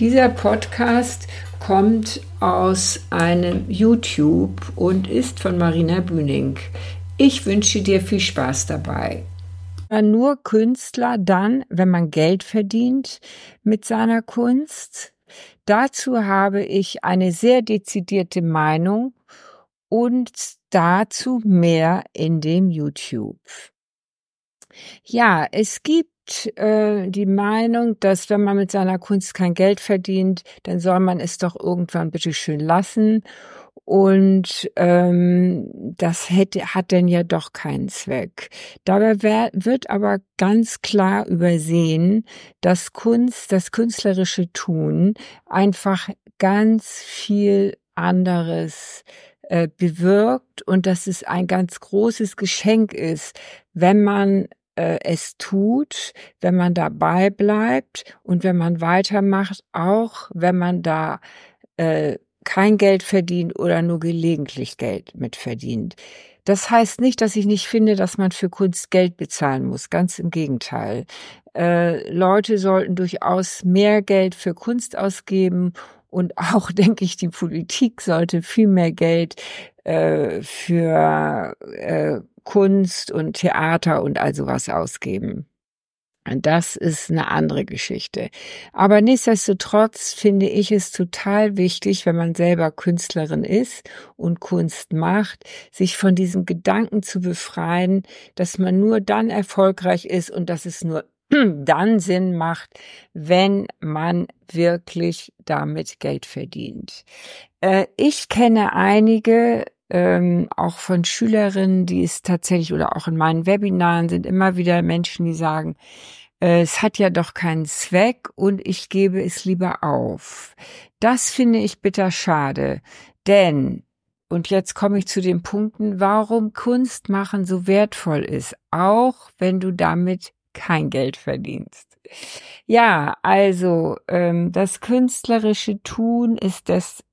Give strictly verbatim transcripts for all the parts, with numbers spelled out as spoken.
Dieser Podcast kommt aus einem YouTube und ist von Marina Bühning. Ich wünsche dir viel Spaß dabei. Nur Künstler dann, wenn man Geld verdient mit seiner Kunst. Dazu habe ich eine sehr dezidierte Meinung und dazu mehr in dem YouTube. Ja, es gibt äh, die Meinung, dass wenn man mit seiner Kunst kein Geld verdient, dann soll man es doch irgendwann bitte schön lassen. Und ähm, das hätte, hat denn ja doch keinen Zweck. Dabei wer, wird aber ganz klar übersehen, dass Kunst, das künstlerische Tun einfach ganz viel anderes äh, bewirkt und dass es ein ganz großes Geschenk ist, wenn man äh, es tut, wenn man dabei bleibt und wenn man weitermacht, auch wenn man da äh, kein Geld verdient oder nur gelegentlich Geld mit verdient. Das heißt nicht, dass ich nicht finde, dass man für Kunst Geld bezahlen muss. Ganz im Gegenteil. Äh, Leute sollten durchaus mehr Geld für Kunst ausgeben und auch, denke ich, die Politik sollte viel mehr Geld äh, für äh, Kunst und Theater und all sowas ausgeben. Das ist eine andere Geschichte. Aber nichtsdestotrotz finde ich es total wichtig, wenn man selber Künstlerin ist und Kunst macht, sich von diesem Gedanken zu befreien, dass man nur dann erfolgreich ist und dass es nur dann Sinn macht, wenn man wirklich damit Geld verdient. Äh, ich kenne einige, ähm, auch von Schülerinnen, die es tatsächlich, oder auch in meinen Webinaren sind immer wieder Menschen, die sagen, äh, es hat ja doch keinen Zweck und ich gebe es lieber auf. Das finde ich bitter schade, denn, und jetzt komme ich zu den Punkten, warum Kunst machen so wertvoll ist, auch wenn du damit kein Geld verdienst. Ja, also ähm, das künstlerische Tun ist das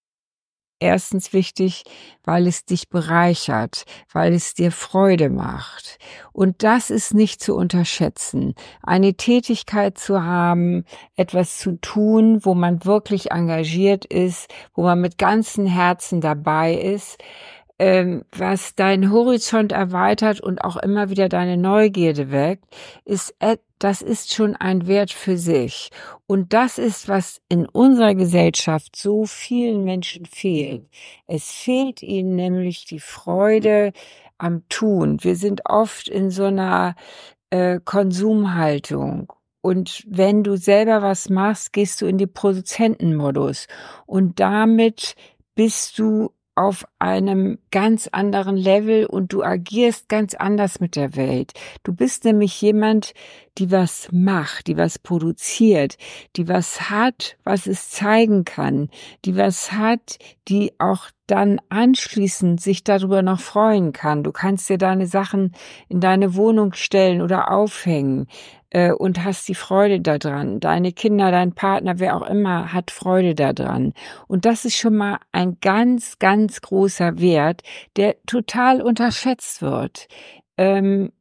erstens wichtig, weil es dich bereichert, weil es dir Freude macht. Und das ist nicht zu unterschätzen. Eine Tätigkeit zu haben, etwas zu tun, wo man wirklich engagiert ist, wo man mit ganzem Herzen dabei ist, ähm, was deinen Horizont erweitert und auch immer wieder deine Neugierde weckt, ist, das ist schon ein Wert für sich. Und das ist, was in unserer Gesellschaft so vielen Menschen fehlt. Es fehlt ihnen nämlich die Freude am Tun. Wir sind oft in so einer äh, Konsumhaltung. Und wenn du selber was machst, gehst du in die Produzentenmodus. Und damit bist du auf einem ganz anderen Level und du agierst ganz anders mit der Welt. Du bist nämlich jemand, die was macht, die was produziert, die was hat, was es zeigen kann, die was hat, die auch dann anschließend sich darüber noch freuen kann. Du kannst dir deine Sachen in deine Wohnung stellen oder aufhängen äh, und hast die Freude daran. Deine Kinder, dein Partner, wer auch immer, hat Freude daran. Und das ist schon mal ein ganz, ganz großer Wert, der total unterschätzt wird. Ähm,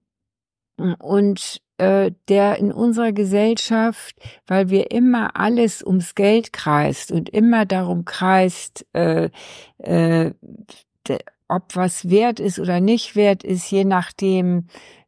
und äh, der in unserer Gesellschaft, weil wir immer alles ums Geld kreist und immer darum kreist, äh, äh, de, ob was wert ist oder nicht wert ist, je nachdem,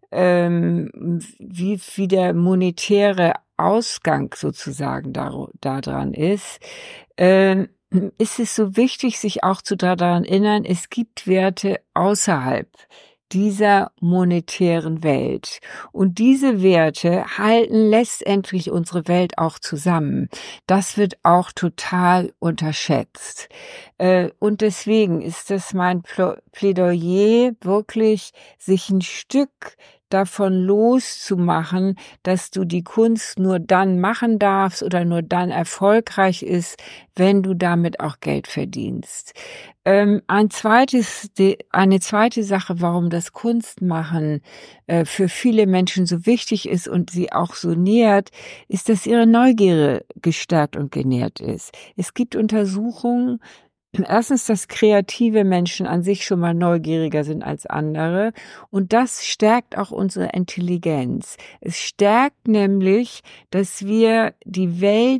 ähm, wie, wie der monetäre Ausgang sozusagen da, da dran ist, äh, ist es so wichtig, sich auch zu daran erinnern, es gibt Werte außerhalb dieser monetären Welt. Und diese Werte halten letztendlich unsere Welt auch zusammen. Das wird auch total unterschätzt. Und deswegen ist es mein Plädoyer, wirklich sich ein Stück davon loszumachen, dass du die Kunst nur dann machen darfst oder nur dann erfolgreich ist, wenn du damit auch Geld verdienst. Ähm, ein zweites, die, eine zweite Sache, warum das Kunstmachen äh, für viele Menschen so wichtig ist und sie auch so nährt, ist, dass ihre Neugierde gestärkt und genährt ist. Es gibt Untersuchungen, erstens, dass kreative Menschen an sich schon mal neugieriger sind als andere. Und das stärkt auch unsere Intelligenz. Es stärkt nämlich, dass wir die Welt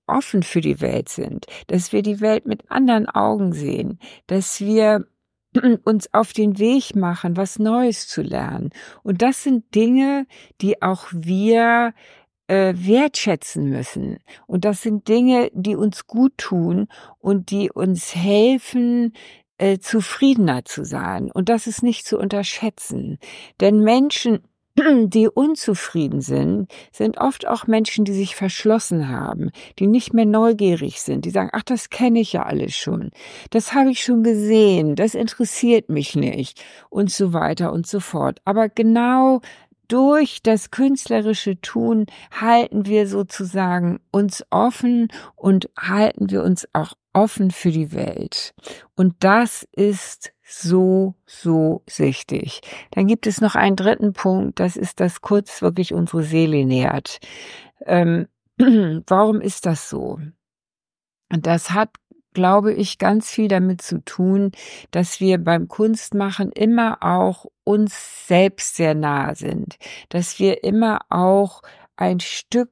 offen für die Welt sind, dass wir die Welt mit anderen Augen sehen, dass wir uns auf den Weg machen, was Neues zu lernen. Und das sind Dinge, die auch wir äh, wertschätzen müssen. Und das sind Dinge, die uns gut tun und die uns helfen, äh, zufriedener zu sein. Und das ist nicht zu unterschätzen. Denn Menschen, die unzufrieden sind, sind oft auch Menschen, die sich verschlossen haben, die nicht mehr neugierig sind, die sagen, ach, das kenne ich ja alles schon, das habe ich schon gesehen, das interessiert mich nicht und so weiter und so fort. Aber genau durch das künstlerische Tun halten wir sozusagen uns offen und halten wir uns auch offen für die Welt. Und das ist so, so wichtig. Dann gibt es noch einen dritten Punkt, das ist, dass Kunst wirklich unsere Seele nährt. Ähm, warum ist das so? Und das hat, glaube ich, ganz viel damit zu tun, dass wir beim Kunstmachen immer auch uns selbst sehr nahe sind, dass wir immer auch ein Stück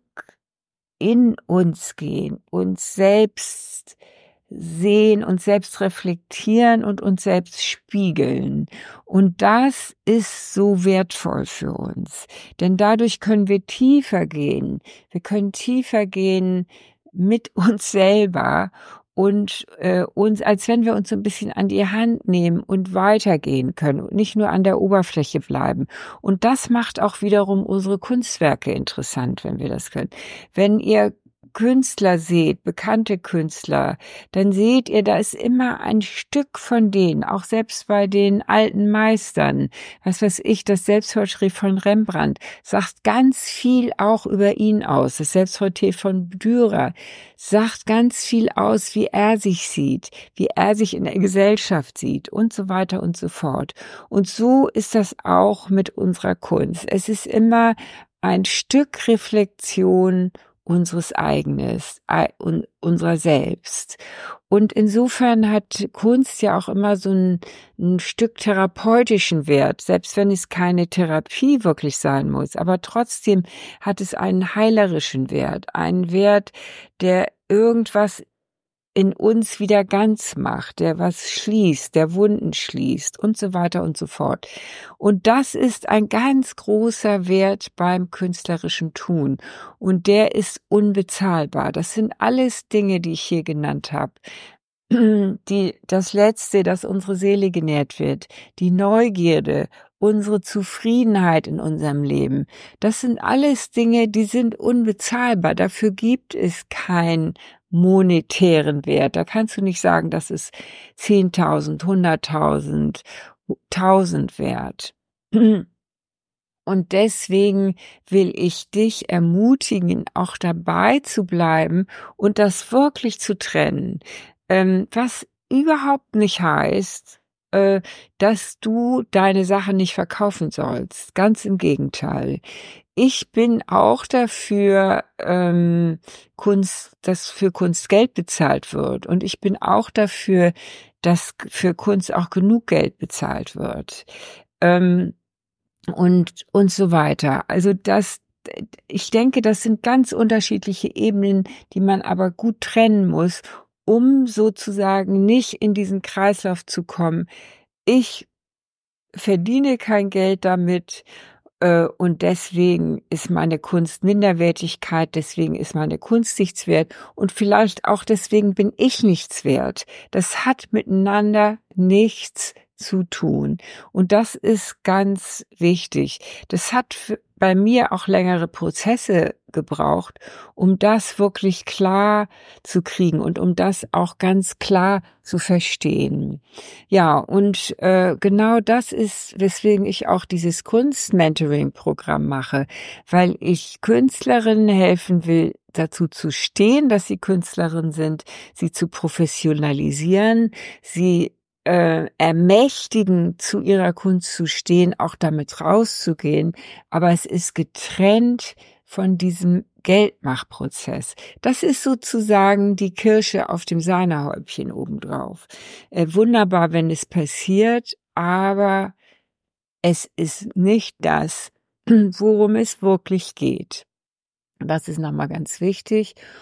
in uns gehen, uns selbst sehen, uns selbst reflektieren und uns selbst spiegeln. Und das ist so wertvoll für uns, denn dadurch können wir tiefer gehen. Wir können tiefer gehen mit uns selber und äh, uns, als wenn wir uns so ein bisschen an die Hand nehmen und weitergehen können und nicht nur an der Oberfläche bleiben. Und das macht auch wiederum unsere Kunstwerke interessant, wenn wir das können. Wenn ihr Künstler seht, bekannte Künstler, dann seht ihr, da ist immer ein Stück von denen, auch selbst bei den alten Meistern, was weiß ich, das Selbstporträt von Rembrandt sagt ganz viel auch über ihn aus. Das Selbstporträt von Dürer sagt ganz viel aus, wie er sich sieht, wie er sich in der Gesellschaft sieht und so weiter und so fort. Und so ist das auch mit unserer Kunst. Es ist immer ein Stück Reflexion unseres eigenes, und unserer selbst. Und insofern hat Kunst ja auch immer so ein, ein Stück therapeutischen Wert, selbst wenn es keine Therapie wirklich sein muss. Aber trotzdem hat es einen heilerischen Wert, einen Wert, der irgendwas in uns wieder ganz macht, der was schließt, der Wunden schließt und so weiter und so fort. Und das ist ein ganz großer Wert beim künstlerischen Tun. Und der ist unbezahlbar. Das sind alles Dinge, die ich hier genannt habe. Die, das Letzte, dass unsere Seele genährt wird, die Neugierde, unsere Zufriedenheit in unserem Leben. Das sind alles Dinge, die sind unbezahlbar. Dafür gibt es kein monetären Wert. Da kannst du nicht sagen, das ist zehntausend, hunderttausend, tausend wert. Und deswegen will ich dich ermutigen, auch dabei zu bleiben und das wirklich zu trennen. Ähm, was überhaupt nicht heißt, äh, dass du deine Sache nicht verkaufen sollst. Ganz im Gegenteil. Ich bin auch dafür, ähm, Kunst, dass für Kunst Geld bezahlt wird. Und ich bin auch dafür, dass für Kunst auch genug Geld bezahlt wird. Ähm, und, und so weiter. Also das, ich denke, das sind ganz unterschiedliche Ebenen, die man aber gut trennen muss, um sozusagen nicht in diesen Kreislauf zu kommen. Ich verdiene kein Geld damit, und deswegen ist meine Kunst Minderwertigkeit, deswegen ist meine Kunst nichts wert und vielleicht auch deswegen bin ich nichts wert. Das hat miteinander nichts zu tun. Und das ist ganz wichtig. Das hat bei mir auch längere Prozesse gebraucht, um das wirklich klar zu kriegen und um das auch ganz klar zu verstehen. Ja, und äh, genau das ist, weswegen ich auch dieses Kunst-Mentoring-Programm mache, weil ich Künstlerinnen helfen will, dazu zu stehen, dass sie Künstlerin sind, sie zu professionalisieren, sie äh, ermächtigen, zu ihrer Kunst zu stehen, auch damit rauszugehen. Aber es ist getrennt von diesem Geldmachprozess. Das ist sozusagen die Kirsche auf dem Sahnehäubchen obendrauf. Äh, wunderbar, wenn es passiert, aber es ist nicht das, worum es wirklich geht. Das ist nochmal ganz wichtig.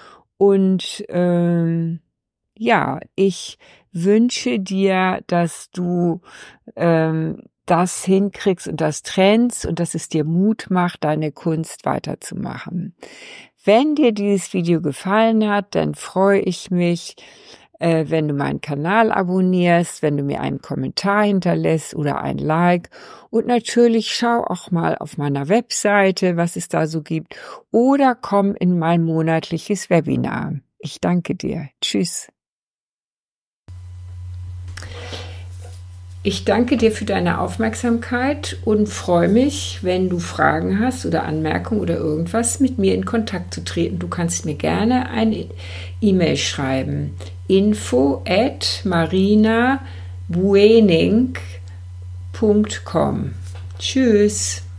Und ähm, ja, ich wünsche dir, dass du ähm, das hinkriegst und das trennst und dass es dir Mut macht, deine Kunst weiterzumachen. Wenn dir dieses Video gefallen hat, dann freue ich mich, äh, wenn du meinen Kanal abonnierst, wenn du mir einen Kommentar hinterlässt oder ein Like. Und natürlich schau auch mal auf meiner Webseite, was es da so gibt, oder komm in mein monatliches Webinar. Ich danke dir. Tschüss. Ich danke dir für deine Aufmerksamkeit und freue mich, wenn du Fragen hast oder Anmerkungen oder irgendwas, mit mir in Kontakt zu treten. Du kannst mir gerne eine E-Mail schreiben. info at marina buening punkt com. Tschüss.